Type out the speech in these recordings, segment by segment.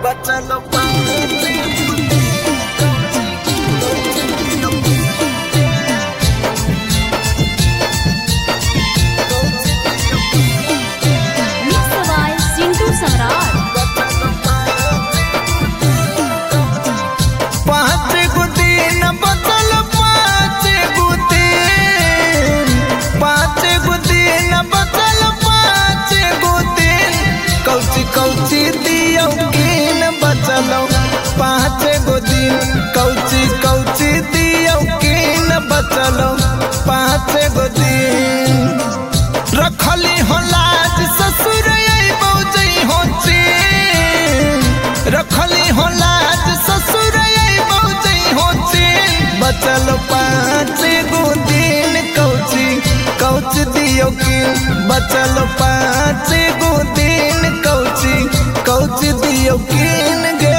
बचलो कौची दियो किन बचलो 5 गो दिन कौची दियो किन बचलो 5 गो दिन रखली हो लाज ससुर अइबो जई हो चीन रखली हो लाज ससुर अइबो जई हो चीन बचलो 5 गो दिन कौची दियो किन बचलो 5 गो दिन कौची दियो किन गे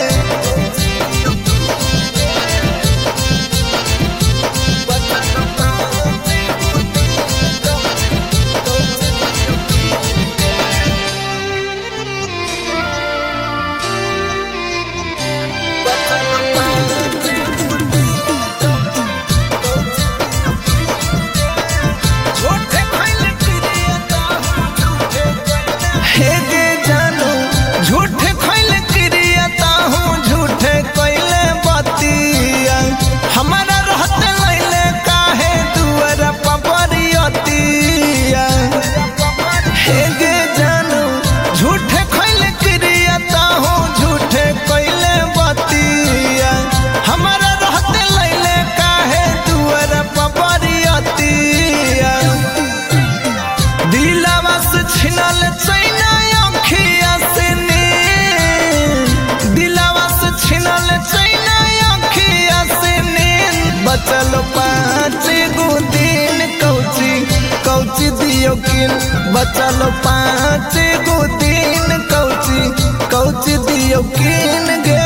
बचलो 5 गो दिन कौची दियो किन बचलो 5 गो दिन कौची दियो किन गे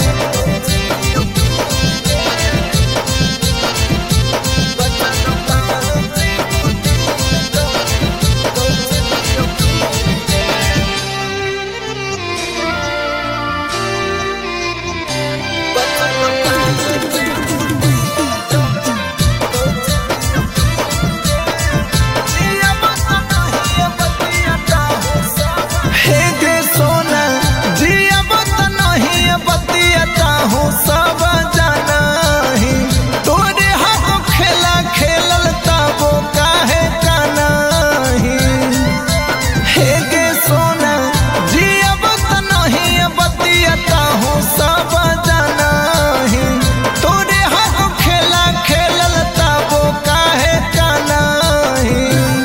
सब जाना ही तोरे हाथ खेला खेलल तबो काहे काना ही हे गे सोना जियब त नहीं बतियता हूँ सब जाना ही तोरे हाथ खेला खेलल तबो काहे काना ही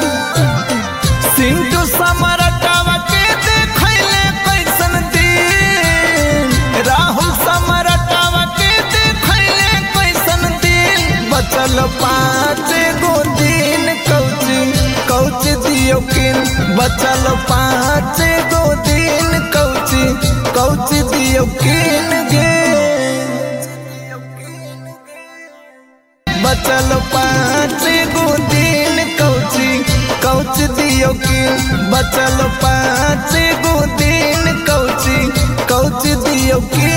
सिंधु समरटवा के देखैले कैसन दिन राहुल बचलो 5 गो दिन कौची दियो किन बचलो 5 गो दिन कौची दियो किन गे बचलो 5 गो दिन कौची दियो किन बचलो 5 गो दिन कौची दियो किन